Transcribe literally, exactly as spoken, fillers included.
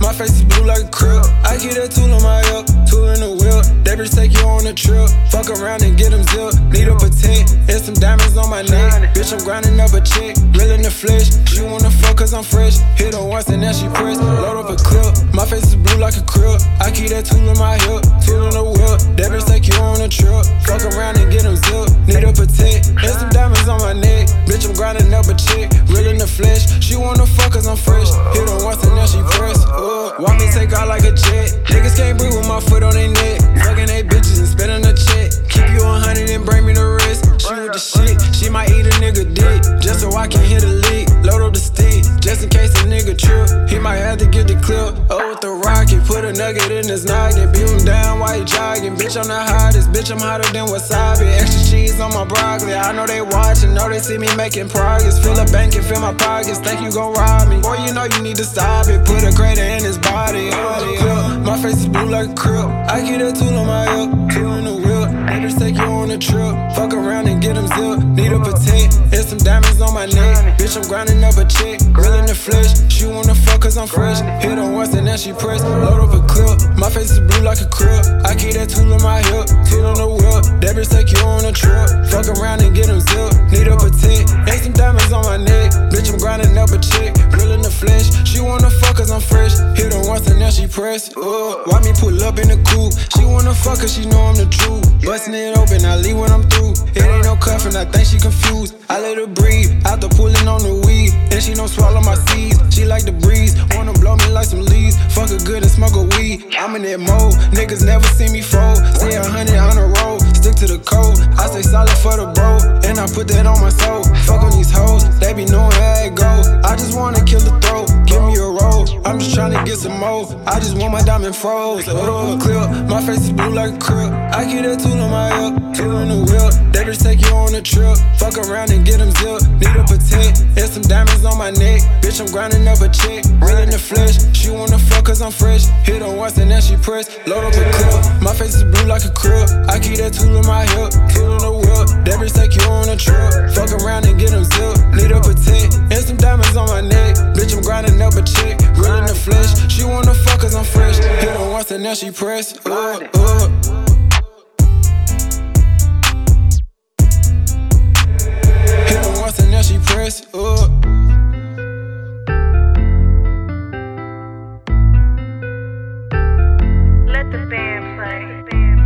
My face is blue like a crib. I keep that tool in my hip, tool in the wheel. They bitch take you on a trip. Fuck around and get them zip. Need a protect and some diamonds on my neck. Bitch, I'm grinding up a check, real in the flesh. She wanna fuck cause I'm fresh. Hit her once and then she press. Load up a clip. My face is blue like a crib. I keep that tool in my hip, tool in the wheel. That bitch take you on a trip. Fuck around and get them zip. Need a protect and some diamonds on my neck. Bitch, I'm grinding up a check, real in the flesh. She wanna fuck cause I'm fresh. Hit her once and then she press. Uh, want me take out like a jet. Niggas can't breathe with my foot on their neck. Fucking they bitches and spending a check. Keep you a hundred and bring me the rest. She with the shit, she might eat a nigga dick. Just so I can hit a lick. Load up the stick, just in case a nigga trip. He might have to get the clip. Oh, with the rocket, put a nugget in his noggin. Beat him down while he jogging. Bitch, I'm the hottest, bitch, I'm hotter than wasabi. Extra cheese on my broccoli. I know they watching, know they see me making progress. Fill a bank and fill my pockets. Think you gon' rob me? Boy, you know you need to stop it. Put a crater in his body. My face is blue like a crib. I keep that tool on my hip, tool in the wheel. Niggas take you on a trip. Fuck around and get them zip. Need a protect and some diamonds on my neck. Bitch, I'm grinding up a check, real in the flesh. She wanna fuck cause I'm fresh. Hit her once and then she press. Load up a clip. My face is blue like a crib. I keep that tool in my hip, tool in the wheel. That bitch take you on a trip. Fuck around and get them zip. Need a protect and some diamonds on my neck. Bitch, I'm grinding up a check, real in the flesh. She wanna fuck cause I'm fresh. Hit her once and then she press. Uh, why me pull up in the coupe? She wanna fuck cause she know I'm the truth. Bustin' it open, I leave when I'm through. It ain't no cuffin', I think she confused. I let her breathe, after pulling on the weed. And she don't swallow my seeds, she like the breeze. Wanna blow me like some leaves, fuck her good and smoke a weed. I'm in that mode, niggas never see me fold. Stay a hundred on the road, stick to the code. I stay solid for the bro, and I put that on my soul. Fuck on these hoes, they be knowing how it go. I just wanna kill the throat, give me a roll. I'm just tryna get some more, I just want my diamond froze. Load up a clip, my face is blue like a crib. I keep that tool in my hip, tool in the wheel. They just take you on a trip, fuck around and get them zip. Need a protect and some diamonds on my neck. Bitch, I'm grinding up a check, real in the flesh. She wanna fuck cause I'm fresh. Hit her once and then she press. Load up a clip, my face is blue like a crib. I keep that tool in my hip, tool in the wheel. That bitch take you on a trip, fuck around and get them zip. Need a protect and some diamonds on my neck. Bitch, I'm grinding up a check, real in the flesh. She wanna fuck cause I'm fresh. Hit her once and then she press. Uh, uh. Hit her once and then she press. Uh. Let the band play.